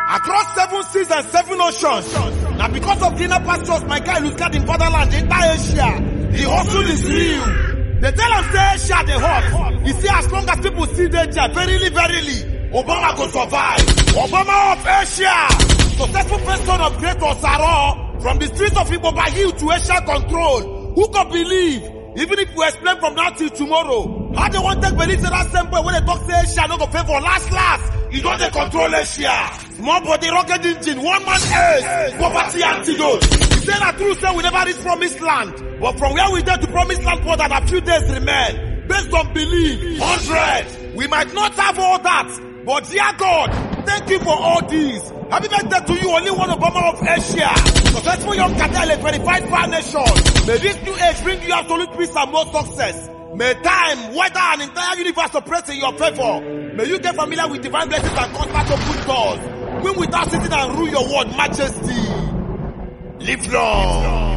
Across 7 seas and 7 oceans. Now because of greener pastures, my guy lose God in fatherland, entire Asia. The hustle is real. They tell him say Asia they hot. You see, as long as people see danger, verily, Obama go survive. Obama of Asia. Successful person of Great Osaro. From the streets of Iboba Hill to Asia control. Who can believe? Even if we explain from now till tomorrow, how they want to believe that same boy when they talk say Asia no go pay for last. You don't they control Asia. Small body rocket engine, one man ace, poverty antidote. You say that true say we never reach promised land. But from where we get to promised land for that a few days remain. Based on belief, 100. We might not have all that. But dear God, thank you for all these. Happy birthday to you, only one Obama of Asia. Successful young cartel, a verified far nation. May this new age bring you absolute peace and more success. May time, weather, and entire universe operate in your favor. May you get familiar with divine blessings and constant open doors. Win without sitting and rule your word, majesty. Live long.